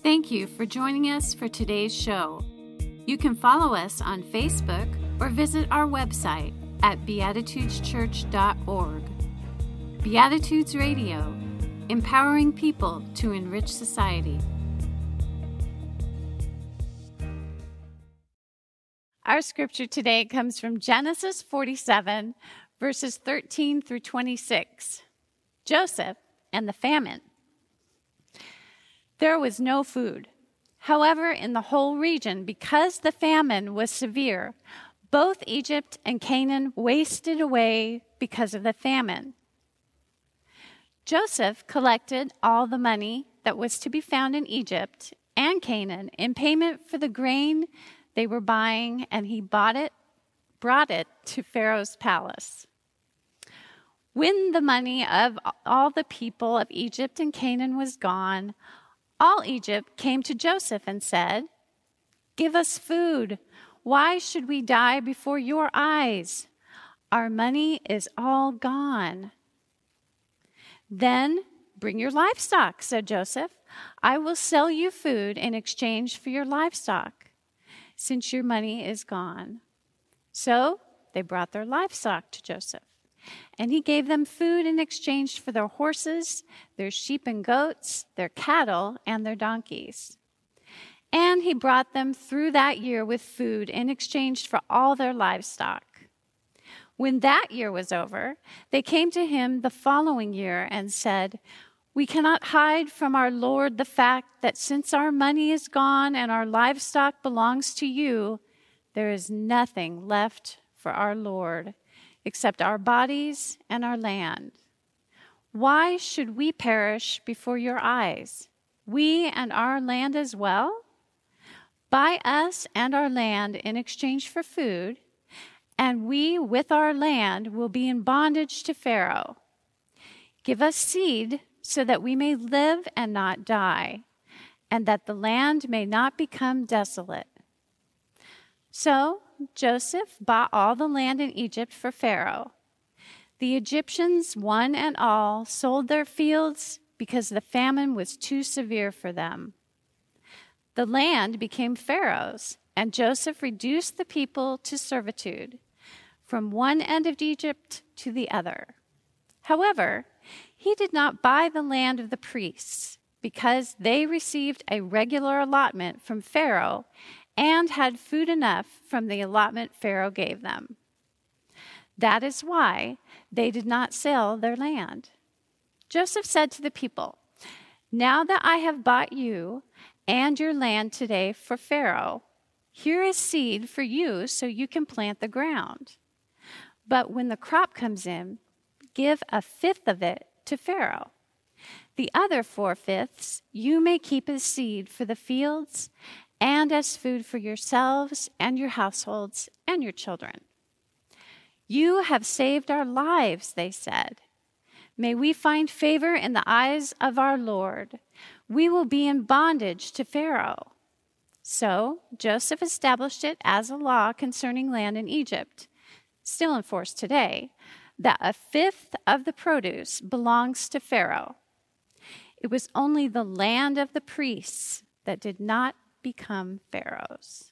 Thank you for joining us for today's show. You can follow us on Facebook or visit our website at beatitudeschurch.org. Beatitudes Radio, empowering people to enrich society. Our scripture today comes from Genesis 47, verses 13 through 26. Joseph and the famine. There was no food. However, in the whole region, because the famine was severe, both Egypt and Canaan wasted away because of the famine. Joseph collected all the money that was to be found in Egypt and Canaan in payment for the grain they were buying, and he brought it to Pharaoh's palace. When the money of all the people of Egypt and Canaan was gone, all Egypt came to Joseph and said, "Give us food. Why should we die before your eyes? Our money is all gone." "Then bring your livestock," said Joseph. "I will sell you food in exchange for your livestock, since your money is gone." So they brought their livestock to Joseph, and he gave them food in exchange for their horses, their sheep and goats, their cattle, and their donkeys. And he brought them through that year with food in exchange for all their livestock. When that year was over, they came to him the following year and said, "We cannot hide from our Lord the fact that since our money is gone and our livestock belongs to you, there is nothing left for our Lord except our bodies and our land. Why should we perish before your eyes, we and our land as well? Buy us and our land in exchange for food, and we with our land will be in bondage to Pharaoh. Give us seed so that we may live and not die, and that the land may not become desolate." So Joseph bought all the land in Egypt for Pharaoh. The Egyptians, one and all, sold their fields because the famine was too severe for them. The land became Pharaoh's, and Joseph reduced the people to servitude, from one end of Egypt to the other. However, he did not buy the land of the priests, because they received a regular allotment from Pharaoh and had food enough from the allotment Pharaoh gave them. That is why they did not sell their land. Joseph said to the people, "Now that I have bought you and your land today for Pharaoh, here is seed for you so you can plant the ground. But when the crop comes in, give a fifth of it to Pharaoh. The other 4/5 you may keep as seed for the fields and as food for yourselves and your households and your children." "You have saved our lives," they said. "May we find favor in the eyes of our Lord. We will be in bondage to Pharaoh." So Joseph established it as a law concerning land in Egypt, still in force today, that a fifth of the produce belongs to Pharaoh. It was only the land of the priests that did not become Pharaoh's.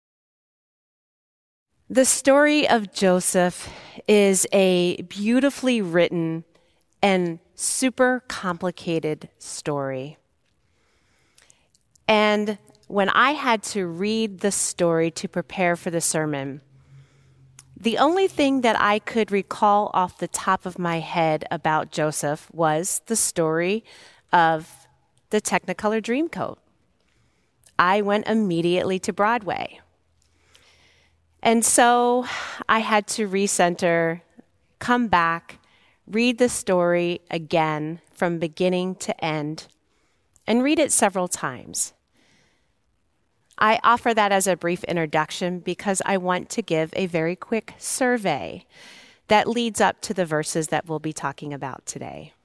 The story of Joseph is a beautifully written and super complicated story. And when I had to read the story to prepare for the sermon, the only thing that I could recall off the top of my head about Joseph was the story of the Technicolor Dreamcoat. I went immediately to Broadway. And so I had to recenter, come back, read the story again from beginning to end, and read it several times. I offer that as a brief introduction because I want to give a very quick survey that leads up to the verses that we'll be talking about today.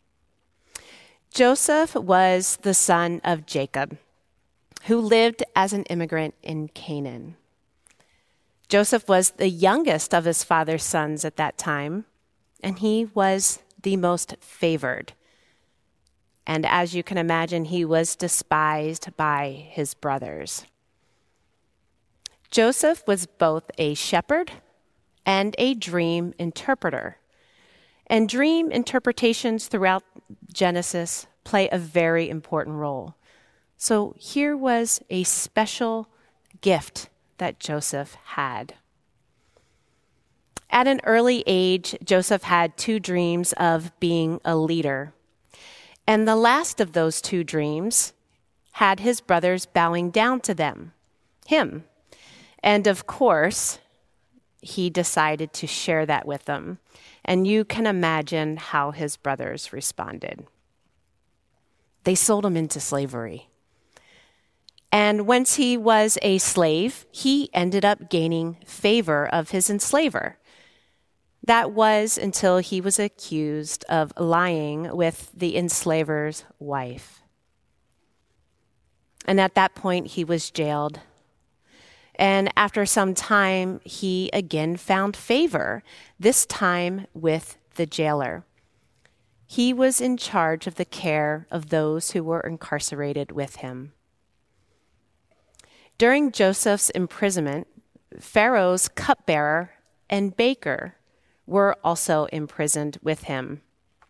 Joseph was the son of Jacob, who lived as an immigrant in Canaan. Joseph was the youngest of his father's sons at that time, and he was the most favored. And as you can imagine, he was despised by his brothers. Joseph was both a shepherd and a dream interpreter. And dream interpretations throughout Genesis play a very important role. So here was a special gift that Joseph had. At an early age, Joseph had 2 dreams of being a leader. And the last of those 2 dreams had his brothers bowing down to him. And of course, he decided to share that with them. And you can imagine how his brothers responded. They sold him into slavery. And once he was a slave, he ended up gaining favor of his enslaver. That was until he was accused of lying with the enslaver's wife. And at that point, he was jailed. And after some time, he again found favor, this time with the jailer. He was in charge of the care of those who were incarcerated with him. During Joseph's imprisonment, Pharaoh's cupbearer and baker were also imprisoned with him.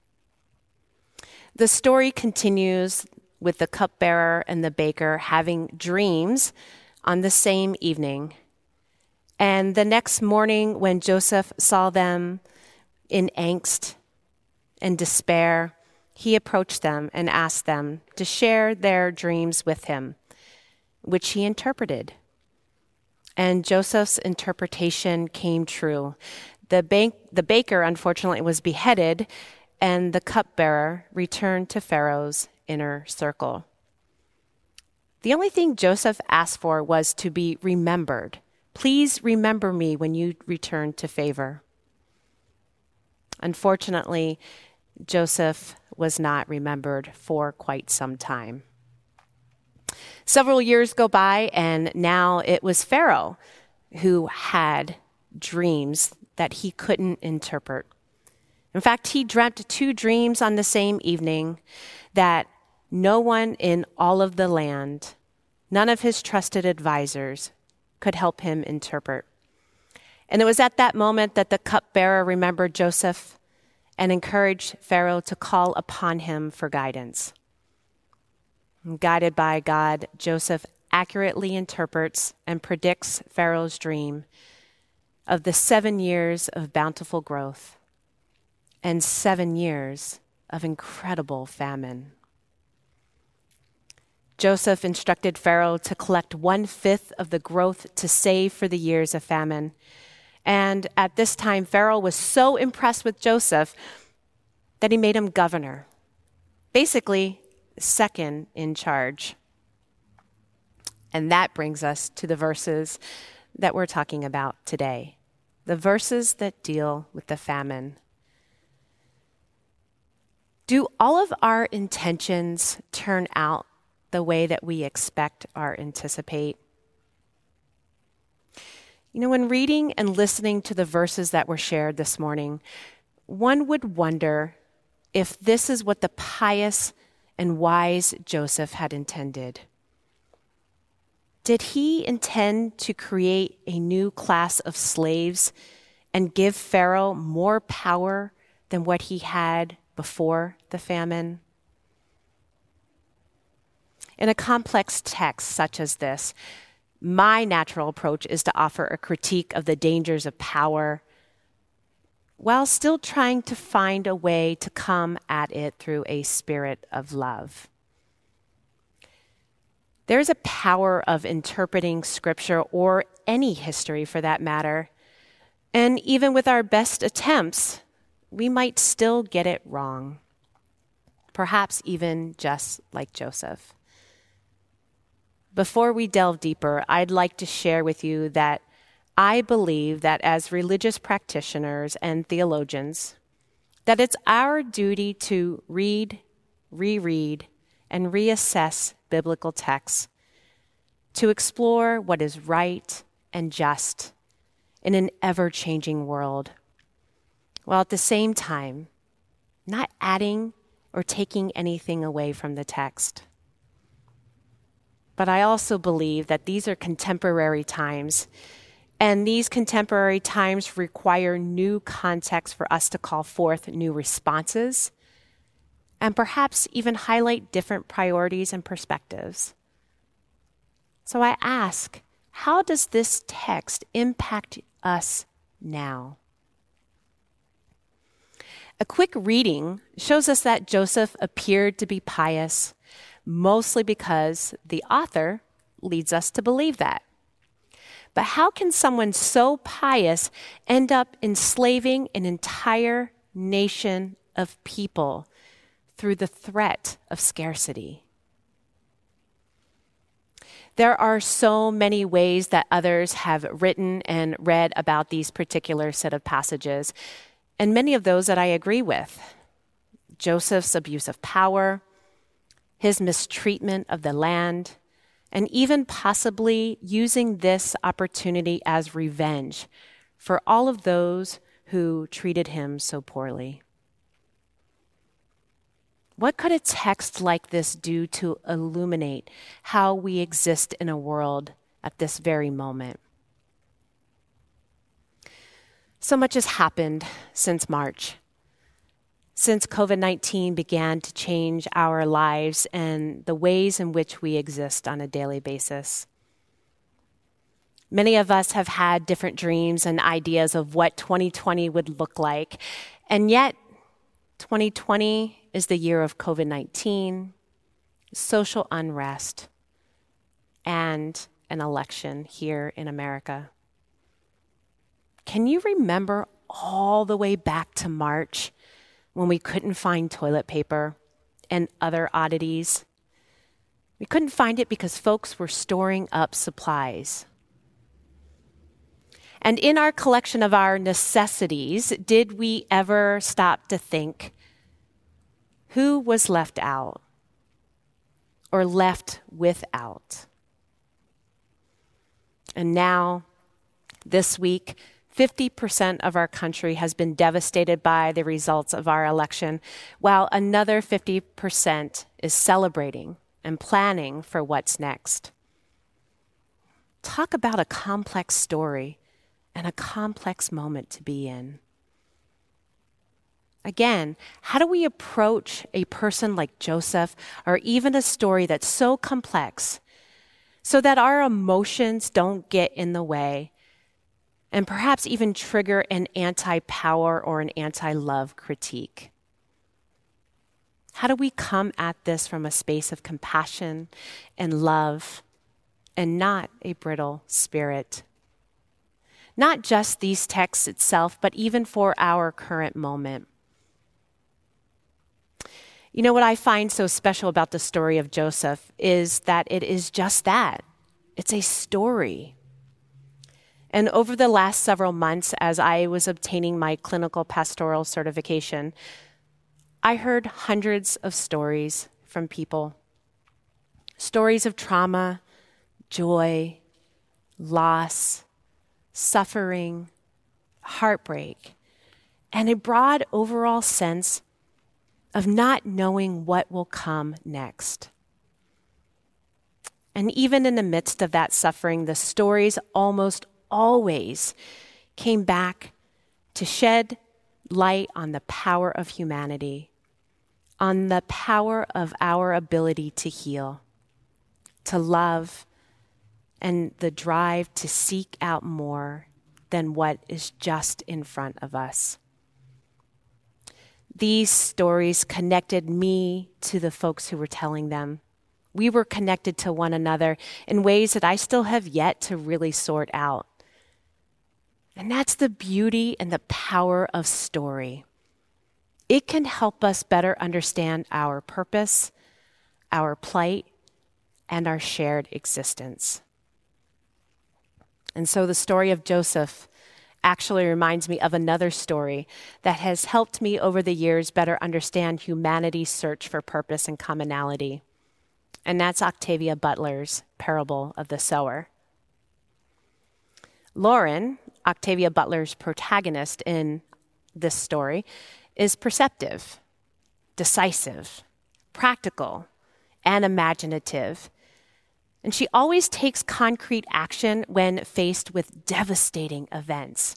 The story continues with the cupbearer and the baker having dreams on the same evening. And the next morning, when Joseph saw them in angst and despair, he approached them and asked them to share their dreams with him, which he interpreted. And Joseph's interpretation came true. The baker, unfortunately, was beheaded, and the cupbearer returned to Pharaoh's inner circle. The only thing Joseph asked for was to be remembered. Please remember me when you return to favor. Unfortunately, Joseph was not remembered for quite some time. Several years go by, and now it was Pharaoh who had dreams that he couldn't interpret. In fact, he dreamt 2 dreams on the same evening that no one in all of the land, none of his trusted advisors, could help him interpret. And it was at that moment that the cupbearer remembered Joseph and encouraged Pharaoh to call upon him for guidance. Guided by God, Joseph accurately interprets and predicts Pharaoh's dream of the 7 years of bountiful growth and 7 years of incredible famine. Joseph instructed Pharaoh to collect 1/5 of the growth to save for the years of famine. And at this time, Pharaoh was so impressed with Joseph that he made him governor, basically second in charge. And that brings us to the verses that we're talking about today, the verses that deal with the famine. Do all of our intentions turn out the way that we expect or anticipate? You know, when reading and listening to the verses that were shared this morning, one would wonder if this is what the pious and wise Joseph had intended. Did he intend to create a new class of slaves and give Pharaoh more power than what he had before the famine? In a complex text such as this, my natural approach is to offer a critique of the dangers of power while still trying to find a way to come at it through a spirit of love. There's a power of interpreting scripture, or any history for that matter, and even with our best attempts, we might still get it wrong, perhaps even just like Joseph. Before we delve deeper, I'd like to share with you that I believe that as religious practitioners and theologians, that it's our duty to read, reread, and reassess biblical texts to explore what is right and just in an ever-changing world, while at the same time not adding or taking anything away from the text. But I also believe that these are contemporary times, and these contemporary times require new context for us to call forth new responses and perhaps even highlight different priorities and perspectives. So I ask, how does this text impact us now? A quick reading shows us that Joseph appeared to be pious, mostly because the author leads us to believe that. But how can someone so pious end up enslaving an entire nation of people through the threat of scarcity? There are so many ways that others have written and read about these particular set of passages, and many of those that I agree with. Joseph's abuse of power, his mistreatment of the land, and even possibly using this opportunity as revenge for all of those who treated him so poorly. What could a text like this do to illuminate how we exist in a world at this very moment? So much has happened since March, since COVID-19 began to change our lives and the ways in which we exist on a daily basis. Many of us have had different dreams and ideas of what 2020 would look like, and yet 2020 is the year of COVID-19, social unrest, and an election here in America. Can you remember all the way back to March when we couldn't find toilet paper and other oddities? We couldn't find it because folks were storing up supplies. And in our collection of our necessities, did we ever stop to think, who was left out or left without? And now, this week, 50% of our country has been devastated by the results of our election, while another 50% is celebrating and planning for what's next. Talk about a complex story and a complex moment to be in. Again, how do we approach a person like Joseph, or even a story that's so complex, so that our emotions don't get in the way and perhaps even trigger an anti-power or an anti-love critique? How do we come at this from a space of compassion and love and not a brittle spirit? Not just these texts itself, but even for our current moment. You know what I find so special about the story of Joseph is that it is just that. It's a story. And over the last several months, as I was obtaining my clinical pastoral certification, I heard hundreds of stories from people. Stories of trauma, joy, loss, suffering, heartbreak, and a broad overall sense of not knowing what will come next. And even in the midst of that suffering, the stories almost always came back to shed light on the power of humanity, on the power of our ability to heal, to love, and the drive to seek out more than what is just in front of us. These stories connected me to the folks who were telling them. We were connected to one another in ways that I still have yet to really sort out. And that's the beauty and the power of story. It can help us better understand our purpose, our plight, and our shared existence. And so the story of Joseph actually reminds me of another story that has helped me over the years better understand humanity's search for purpose and commonality. And that's Octavia Butler's Parable of the Sower. Lauren, Octavia Butler's protagonist in this story, is perceptive. decisive, practical, and imaginative. And she always takes concrete action when faced with devastating events.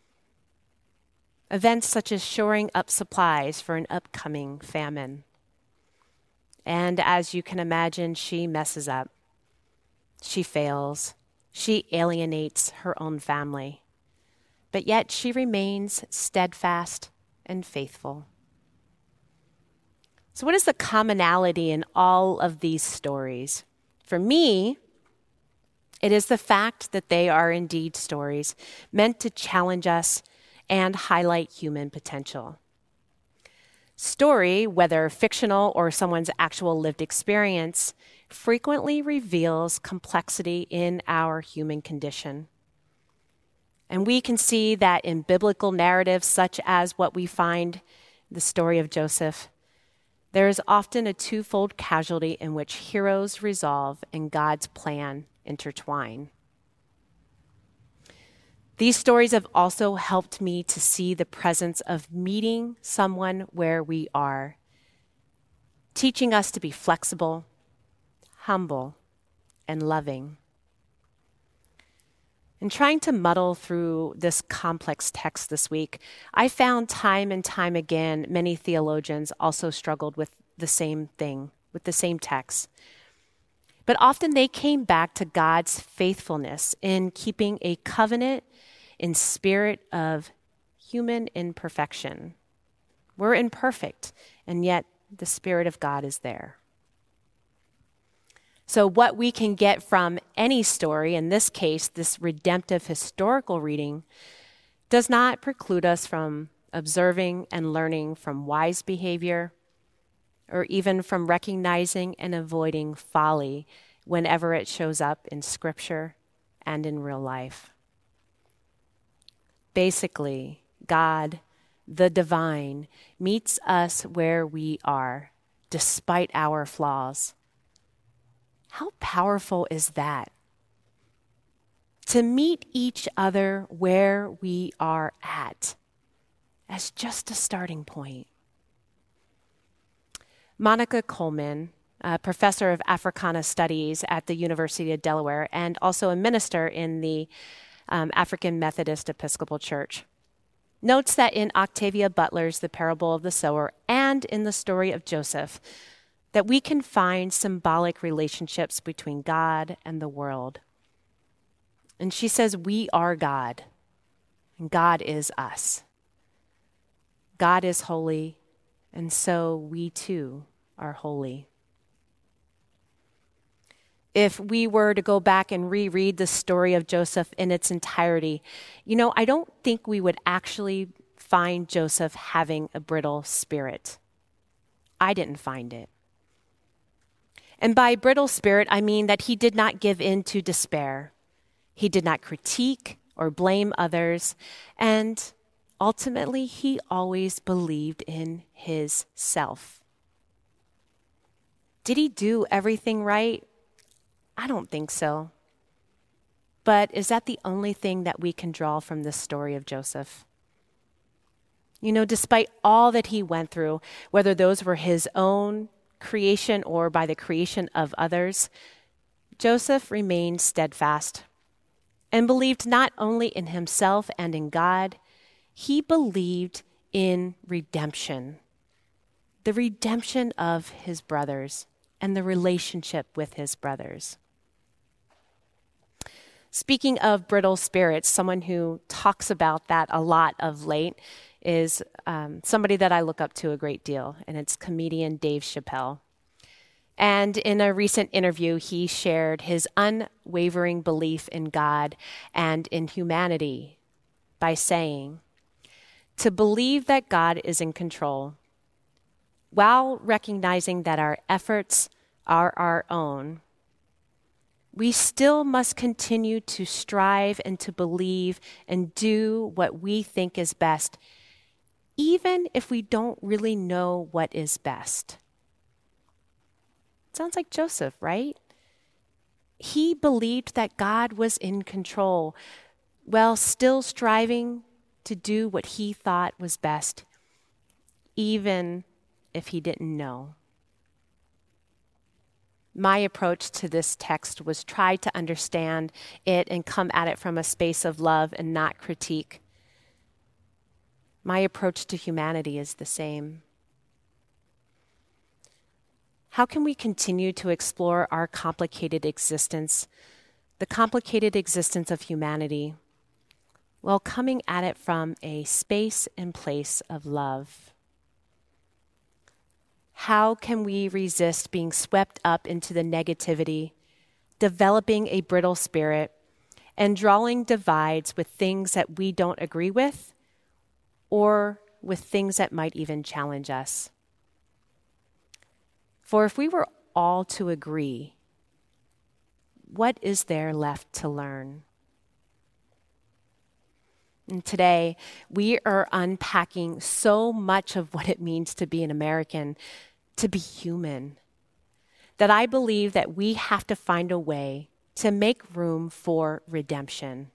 Events such as shoring up supplies for an upcoming famine. And as you can imagine, she messes up. She fails. She alienates her own family. But yet she remains steadfast and faithful. So what is the commonality in all of these stories? For me, it is the fact that they are indeed stories meant to challenge us and highlight human potential. Story, whether fictional or someone's actual lived experience, frequently reveals complexity in our human condition. And we can see that in biblical narratives such as what we find the story of Joseph, there is often a twofold casualty in which heroes resolve and God's plan intertwine. These stories have also helped me to see the presence of meeting someone where we are, teaching us to be flexible, humble, and loving. In trying to muddle through this complex text this week, I found time and time again many theologians also struggled with the same thing, with the same text. But often they came back to God's faithfulness in keeping a covenant in spirit of human imperfection. We're imperfect, and yet the Spirit of God is there. So what we can get from any story, in this case, this redemptive historical reading, does not preclude us from observing and learning from wise behavior, or even from recognizing and avoiding folly whenever it shows up in Scripture and in real life. Basically, God, the divine, meets us where we are, despite our flaws. How powerful is that? To meet each other where we are at, as just a starting point. Monica Coleman, a professor of Africana Studies at the University of Delaware and also a minister in the African Methodist Episcopal Church, notes that in Octavia Butler's The Parable of the Sower and in the story of Joseph, that we can find symbolic relationships between God and the world. And she says, we are God, and God is us. God is holy, and so we too are holy. If we were to go back and reread the story of Joseph in its entirety, I don't think we would actually find Joseph having a brittle spirit. I didn't find it. And by brittle spirit, I mean that he did not give in to despair. He did not critique or blame others. And ultimately, he always believed in his self. Did he do everything right? I don't think so. But is that the only thing that we can draw from this story of Joseph? Despite all that he went through, whether those were his own creation or by the creation of others, Joseph remained steadfast and believed not only in himself and in God, he believed in redemption, the redemption of his brothers and the relationship with his brothers. Speaking of brittle spirits, someone who talks about that a lot of late is somebody that I look up to a great deal, and it's comedian Dave Chappelle. And in a recent interview, he shared his unwavering belief in God and in humanity by saying, to believe that God is in control, while recognizing that our efforts are our own, we still must continue to strive and to believe and do what we think is best, even if we don't really know what is best. Sounds like Joseph, right? He believed that God was in control while still striving to do what he thought was best, even if he didn't know. My approach to this text was try to understand it and come at it from a space of love and not critique. My approach to humanity is the same. How can we continue to explore our complicated existence, the complicated existence of humanity, while coming at it from a space and place of love? How can we resist being swept up into the negativity, developing a brittle spirit, and drawing divides with things that we don't agree with, or with things that might even challenge us? For if we were all to agree, what is there left to learn? And today, we are unpacking so much of what it means to be an American, to be human, that I believe that we have to find a way to make room for redemption.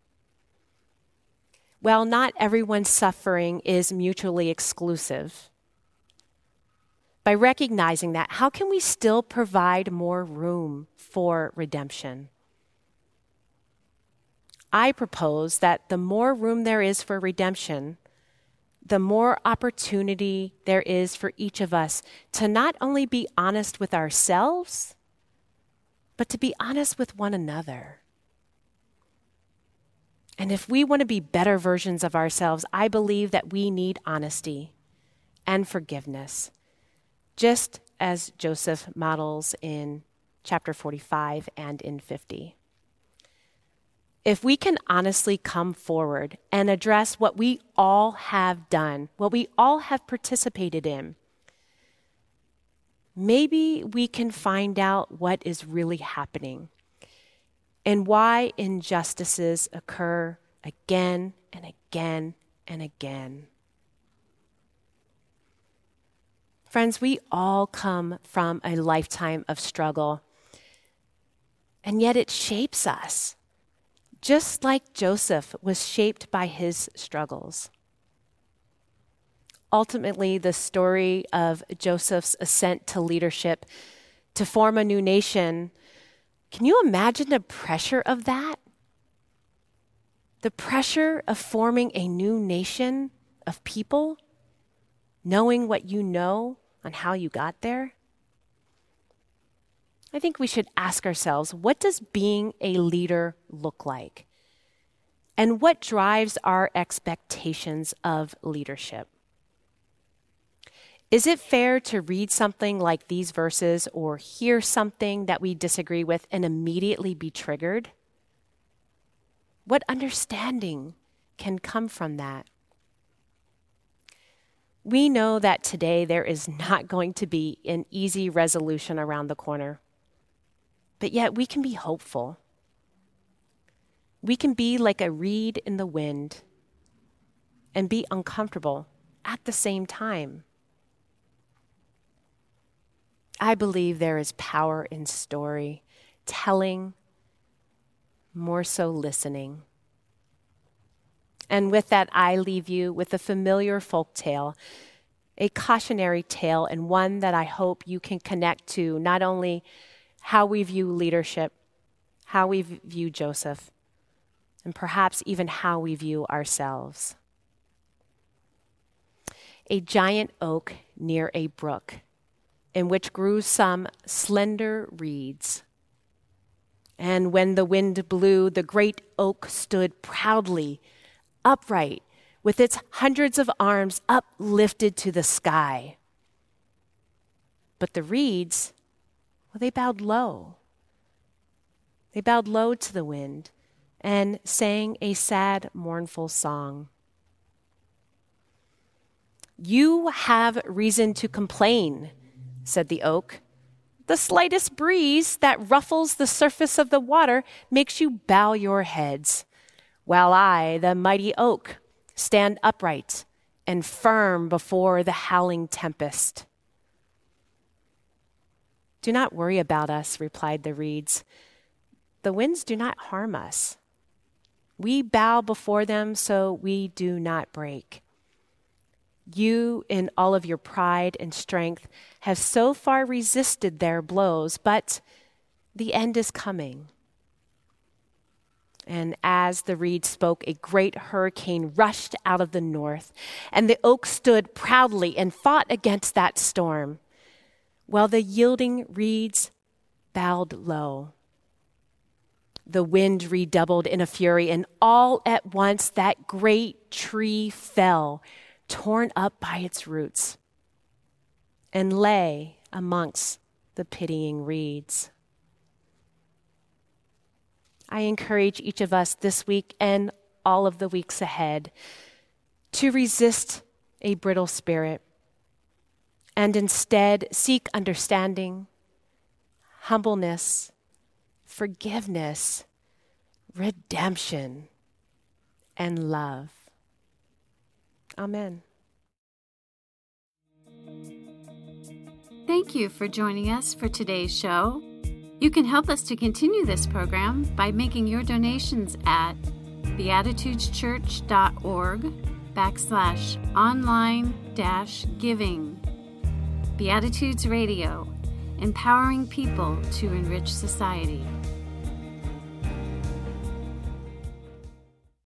While not everyone's suffering is mutually exclusive, by recognizing that, how can we still provide more room for redemption? I propose that the more room there is for redemption, the more opportunity there is for each of us to not only be honest with ourselves, but to be honest with one another. And if we want to be better versions of ourselves, I believe that we need honesty and forgiveness, just as Joseph models in chapter 45 and in 50. If we can honestly come forward and address what we all have done, what we all have participated in, maybe we can find out what is really happening and why injustices occur again and again and again. Friends, we all come from a lifetime of struggle, and yet it shapes us, just like Joseph was shaped by his struggles. Ultimately, the story of Joseph's ascent to leadership, to form a new nation, can you imagine the pressure of that? The pressure of forming a new nation of people, knowing what you know on how you got there? I think we should ask ourselves, what does being a leader look like? And what drives our expectations of leadership? Is it fair to read something like these verses or hear something that we disagree with and immediately be triggered? What understanding can come from that? We know that today there is not going to be an easy resolution around the corner, but yet we can be hopeful. We can be like a reed in the wind and be uncomfortable at the same time. I believe there is power in story, telling, more so listening. And with that, I leave you with a familiar folk tale, a cautionary tale, and one that I hope you can connect to not only how we view leadership, how we view Joseph, and perhaps even how we view ourselves. A giant oak near a brook, in which grew some slender reeds. And when the wind blew, the great oak stood proudly, upright, with its hundreds of arms uplifted to the sky. But the reeds, well, they bowed low. They bowed low to the wind and sang a sad, mournful song. "You have reason to complain," said the oak. "The slightest breeze that ruffles the surface of the water makes you bow your heads, while I, the mighty oak, stand upright and firm before the howling tempest." "Do not worry about us," replied the reeds. "The winds do not harm us. We bow before them so we do not break. You, in all of your pride and strength, have so far resisted their blows, but the end is coming. And as the reed spoke, a great hurricane rushed out of the north, and the oak stood proudly and fought against that storm, while the yielding reeds bowed low. The wind redoubled in a fury, and all at once that great tree fell, torn up by its roots, and lay amongst the pitying reeds. I encourage each of us this week and all of the weeks ahead to resist a brittle spirit and instead seek understanding, humbleness, forgiveness, redemption, and love. Amen. Thank you for joining us for today's show. You can help us to continue this program by making your donations at beatitudeschurch.org/online-giving. Beatitudes Radio, empowering people to enrich society.